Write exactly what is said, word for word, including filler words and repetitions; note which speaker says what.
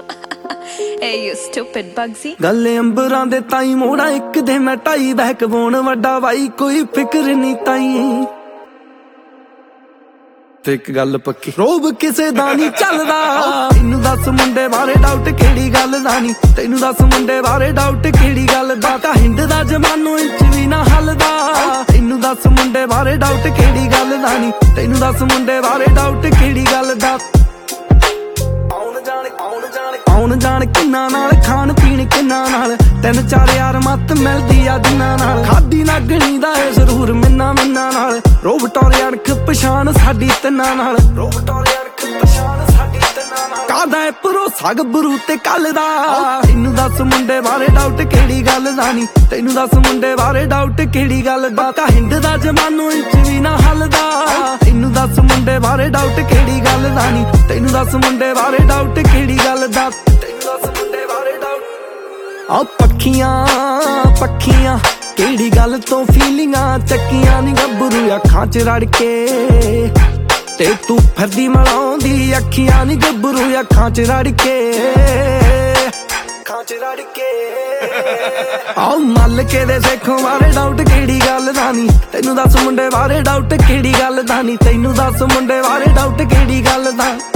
Speaker 1: Hey you stupid Bugsy।
Speaker 2: ਗੱਲ ਅੰਬਰਾਂ ਦੇ ਤਾਈ ਮੋੜਾ ਇੱਕ ਦੇ ਮੈਂ ਢਾਈ ਬਹਿਕ ਬੋਣ ਵੱਡਾ ਬਾਈ ਕੋਈ ਫਿਕਰ ਨਹੀਂ ਤਾਈ ਤੇ ਇੱਕ ਗੱਲ ਪੱਕੀ ਰੋਬ ਕਿਸੇ ਦਾ ਨਹੀਂ ਚੱਲਦਾ ਤੈਨੂੰ ਦੱਸ ਮੁੰਡੇ ਬਾਰੇ ਡਾਊਟ ਕਿਹੜੀ ਗੱਲ ਦਾ ਨਹੀਂ ਤੈਨੂੰ ਦੱਸ ਮੁੰਡੇ ਬਾਰੇ ਡਾਊਟ ਕਿਹੜੀ ਗੱਲ ਦਾ ਕਾ ਹਿੰਦ ਦਾ ਜਮਾਨੋ ਇੰਚ ਵੀ ਨਾ ਹੱਲਦਾ ਤੈਨੂੰ ਦੱਸ ਮੁੰਡੇ ਬਾਰੇ ਡਾਊਟ ਕਿਹੜੀ ਗੱਲ ਦਾ ਨਹੀਂ ਤੈਨੂੰ ਦੱਸ ਮੁੰਡੇ ਬਾਰੇ ਡਾਊਟ ਕਿਹੜੀ ਗੱਲ ਦਾ ਆਉਣ ਜਾਣ ਆਉਣ ਜਾਣ ਆਉਣ ਜਾਣ ਕਿੰਨਾ ਨਾਲ ਖਾਣ ਪੀਣ ਕਿੰਨਾ ਨਾਲ ਤਿੰਨ ਚਾਰ ਯਾਰ ਮੱਤ ਮਿਲਦੀ ਆ ਦਿਨਾਂ ਨਾਲ ਖਾਦੀ ਨਾਗਣੀ ਦਾ ਏ ਜ਼ਰੂਰ ਮਿੰਨਾ ਮਿੰਨਾ ਨਾਲ ਰੋਬ ਟੋਰੇ ਅਣਖ ਪਛਾਣ ਸਾਡੀ ਤਿੰਨਾਂ ਨਾਲ ਰੋਬ ਟੋਰੇ ਅਣਖ ਪਛਾਣ ਸਾਡੀ ਤਿੰਨਾਂ ਨਾਲ ਕਾਹਦਾ ਏ ਭਰੋਸਾ ਗੱਭਰੂ ਤੇ ਕੱਲ ਦਾ ਤੈਨੂੰ ਦੱਸ ਮੁੰਡੇ ਬਾਰੇ ਡਾਊਟ ਕਿਹੜੀ ਗੱਲ ਦਾ ਨਹੀਂ ਤੈਨੂੰ ਦੱਸ ਮੁੰਡੇ ਬਾਰੇ ਡਾਊਟ ਕਿਹੜੀ ਗੱਲ ਦਾ ਕਾ ਹਿੰਦ ਦਾ ਜਮਾਨੋ ਇੰਚ ਵੀ ਨਾ ਹੱਲਦਾ ਤੈਨੂੰ ਦੱਸ ਮੁੰਡੇ ਬਾਰੇ ਡਾਊਟ ਕਿਹੜੀ ਗੱਲ ਦਾ ਨਹੀਂ ਤੈਨੂੰ ਦੱਸ ਮੁੰਡੇ ਬਾਰੇ ਡਾਊਟ ਕਿਹੜੀ ਗੱਲ ਦਾ ਤੈਨੂੰ ਦੱਸ ਮੁੰਡੇ ਬਾਰੇ ਡਾਊਟ ਆ ਪੱਖੀਆਂ ਪੱਖੀਆਂ ਕਿਹੜੀ ਗੱਲ ਤੋਂ ਫੀਲਿੰਗਾਂ ਚੱਕੀਆਂ ਨੀ ਗੱਭਰੂ ਅੱਖਾਂ ਚ ਰੜ ਕੇ ਤੇ ਤੂੰ ਫਿਰਦੀ ਮਲਾਉਂਦੀ ਅੱਖੀਆਂ ਨੀ ਗੱਭਰੂ ਅੱਖਾਂ ਚ ਰੜ ਕੇ ਅੱਖਾਂ ਚ ਰੜ ਕੇ ਆਉ ਮੱਲ ਕੇ ਦੇ ਸੇਖੋਂ ਬਾਰੇ ਡਾਊਟ ਕਿਹੜੀ ਗੱਲ ਦਾ ਨਹੀਂ ਤੈਨੂੰ ਦੱਸ ਮੁੰਡੇ ਬਾਰੇ ਡਾਊਟ ਕਿਹੜੀ ਗੱਲ ਦਾ ਨਹੀਂ ਤੈਨੂੰ ਦੱਸ ਮੁੰਡੇ ਬਾਰੇ ਡਾਊਟ ਕਿਹੜੀ ਗੱਲ ਦਾ